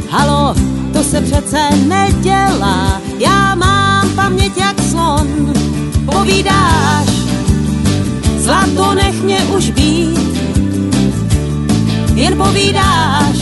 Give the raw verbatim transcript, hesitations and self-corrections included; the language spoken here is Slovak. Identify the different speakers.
Speaker 1: Halo, to se přece nedělá, já mám paměť jak slon. Povídáš, zlato nech mě už být, jen povídáš,